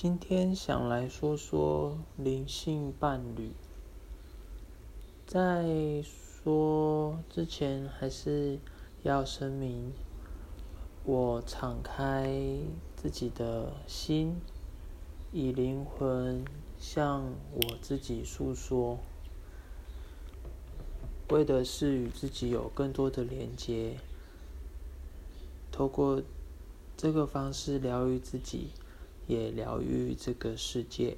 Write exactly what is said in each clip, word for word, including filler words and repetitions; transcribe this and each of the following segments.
今天想来说说灵性伴侣。在说之前，还是要声明，我敞开自己的心，以灵魂向我自己诉说，为的是与自己有更多的连结，透过这个方式疗愈自己，也疗愈这个世界。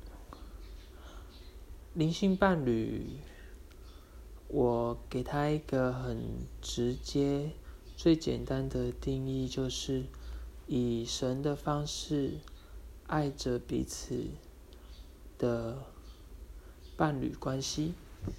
灵性伴侣，我给他一个很直接、最简单的定义，就是以神的方式爱着彼此的伴侣关系。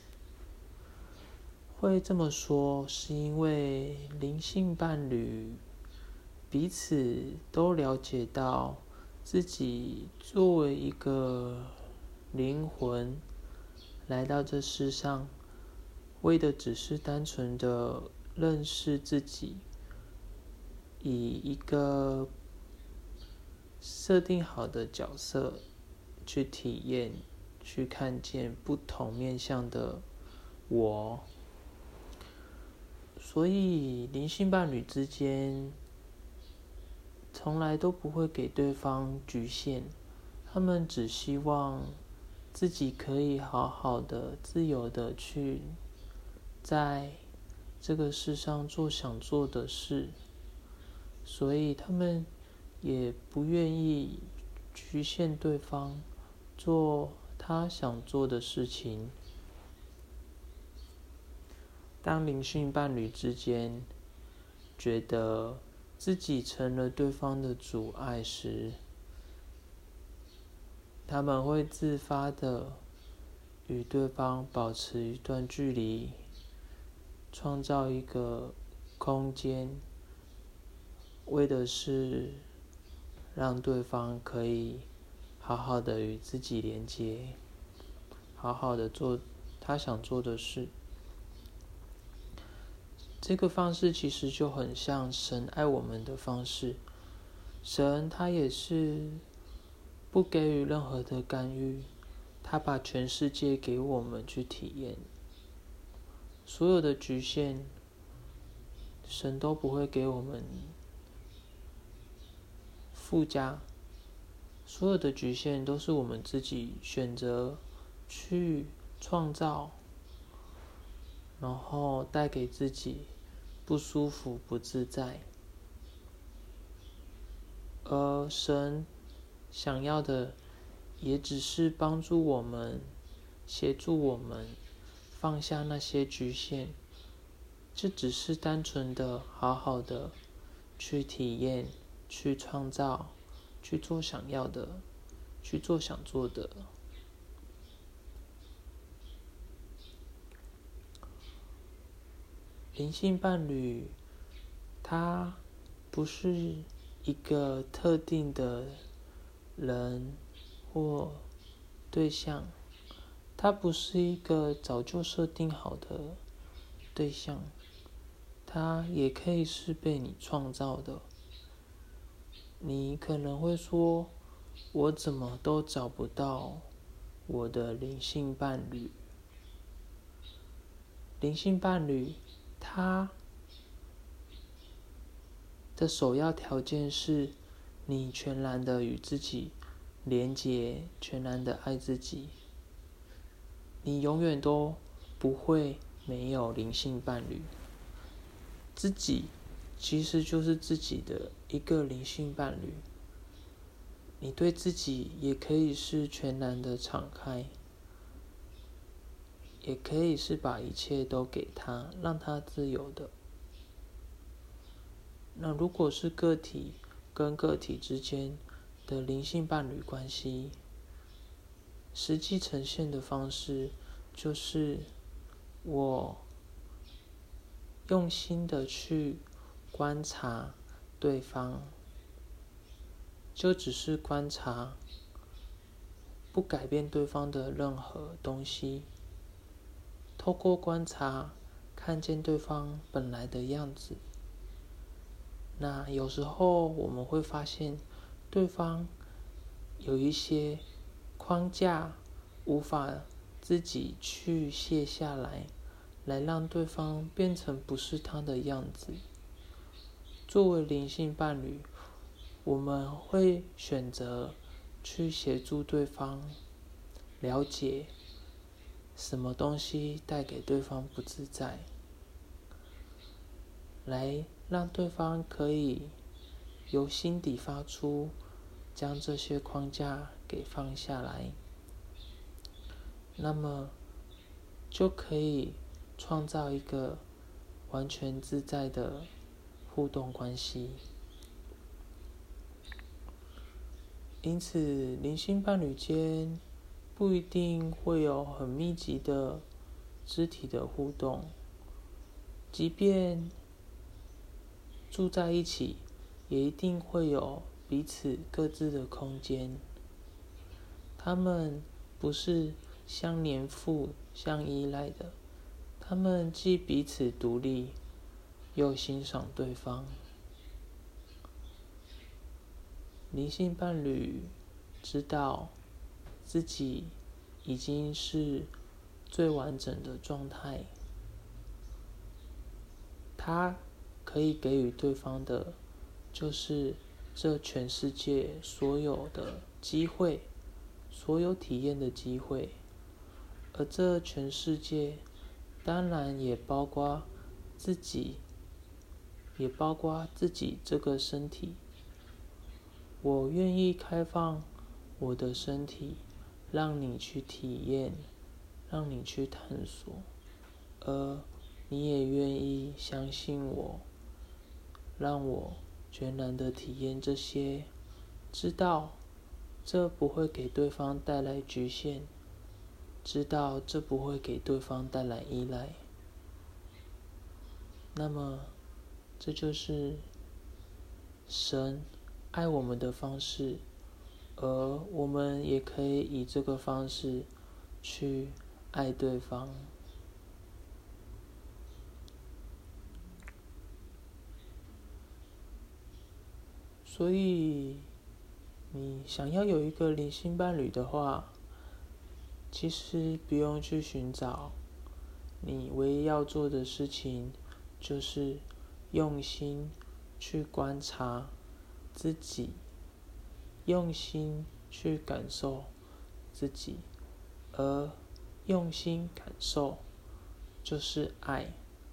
会这么说，是因为灵性伴侣彼此都了解到，自己作为一个灵魂来到这世上，为的只是单纯的认识自己，以一个设定好的角色去体验、去看见不同面向的我。所以灵性伴侣之间从来都不会给对方局限，他们只希望自己可以好好的、自由的去在这个世上做想做的事，所以他们也不愿意局限对方做他想做的事情。当灵性伴侣之间觉得自己成了对方的阻碍时，他们会自发的与对方保持一段距离，创造一个空间，为的是让对方可以好好的与自己连接，好好的做他想做的事。这个方式其实就很像神爱我们的方式，神他也是不给予任何的干预，他把全世界给我们去体验，所有的局限，神都不会给我们附加，所有的局限都是我们自己选择去创造，然后带给自己不舒服、不自在。而神想要的也只是帮助我们，协助我们放下那些局限，这只是单纯的好好的去体验，去创造，去做想要的，去做想做的。灵性伴侣，他不是一个特定的人或对象，它不是一个早就设定好的对象，它也可以是被你创造的。你可能会说，我怎么都找不到我的灵性伴侣。灵性伴侣，它的首要条件是你全然的与自己连结，全然的爱自己。你永远都不会没有灵性伴侣。自己其实就是自己的一个灵性伴侣。你对自己也可以是全然的敞开，也可以是把一切都给他，让他自由的。那如果是个体跟个体之间的灵性伴侣关系，实际呈现的方式就是我用心的去观察对方，就只是观察，不改变对方的任何东西。透过观察，看见对方本来的样子。那有时候我们会发现，对方有一些框架无法自己去卸下来，来让对方变成不是他的样子。作为灵性伴侣，我们会选择去协助对方了解什么东西带给对方不自在，来让对方可以由心底发出，将这些框架给放下来，那么就可以创造一个完全自在的互动关系。因此，灵性伴侣间不一定会有很密集的肢体的互动，即便住在一起，也一定会有彼此各自的空间。他们不是相黏附、相依赖的，他们既彼此独立，又欣赏对方。灵性伴侣知道自己已经是最完整的状态，他可以给予对方的，就是这全世界所有的机会，所有体验的机会，而这全世界当然也包括自己，也包括自己这个身体。我愿意开放我的身体，让你去体验，让你去探索，而你也愿意相信我，让我全然的体验这些，知道这不会给对方带来局限，知道这不会给对方带来依赖。那么，这就是神爱我们的方式，而我们也可以以这个方式去爱对方。所以，你想要有一个灵性伴侣的话，其实不用去寻找，你唯一要做的事情就是用心去观察自己，用心去感受自己，而用心感受就是爱，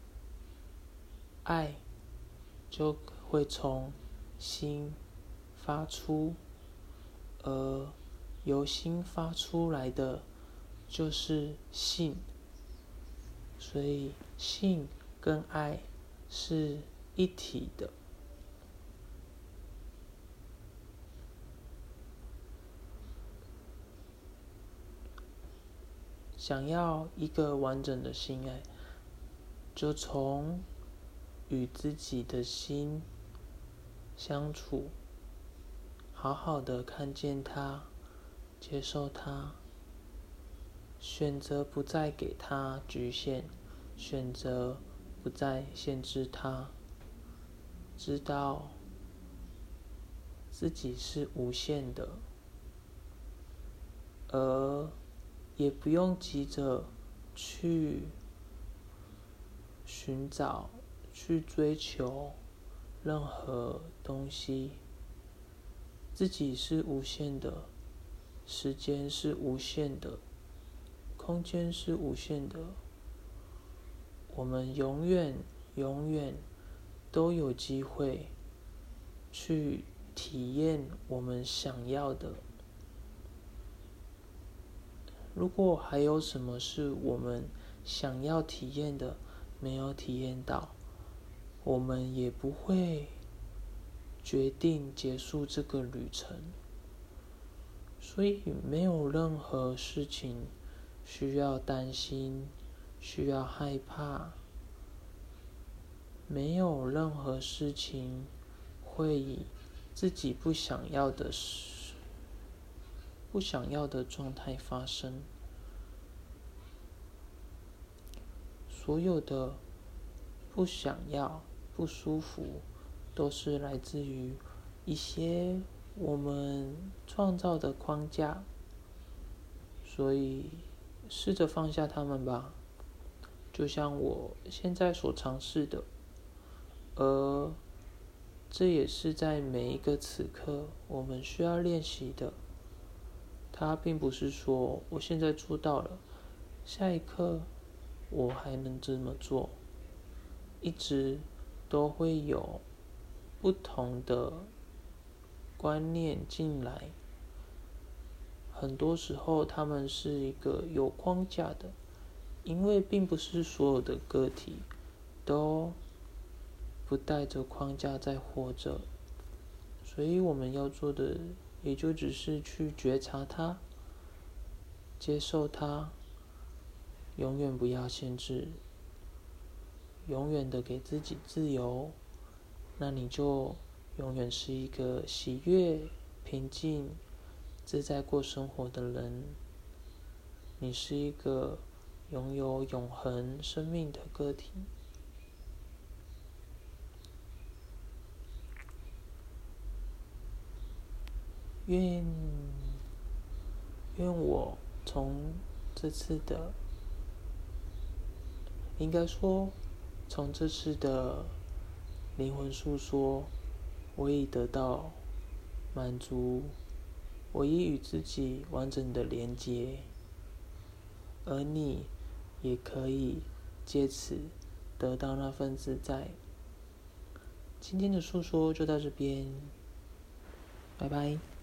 爱就会从心发出，而由心发出来的就是性，所以性跟爱是一体的。想要一个完整的性爱，就从与自己的心相处，好好的看见它，接受它，选择不再给它局限，选择不再限制它，知道自己是无限的，而也不用急着去寻找、去追求任何东西。自己是无限的，时间是无限的，空间是无限的。我们永远、永远都有机会去体验我们想要的。如果还有什么是我们想要体验的没有体验到，我们也不会决定结束这个旅程。所以没有任何事情需要担心，需要害怕，没有任何事情会以自己不想要的事不想要的状态发生。所有的不想要、不舒服，都是来自于一些我们创造的框架，所以试着放下它们吧。就像我现在所尝试的，而这也是在每一个此刻我们需要练习的。它并不是说我现在做到了，下一刻我还能这么做，一直都会有不同的观念进来。很多时候他们是一个有框架的，因为并不是所有的个体都不带着框架在活着，所以我们要做的也就只是去觉察它，接受它，永远不要限制，永远的给自己自由，那你就永远是一个喜悦、平静、自在过生活的人。你是一个拥有永恒生命的个体。愿愿我从这次的，应该说，从这次的灵魂诉说，我已得到满足，我已与自己完整的连接，而你也可以借此得到那份自在。今天的诉说就到这边，拜拜。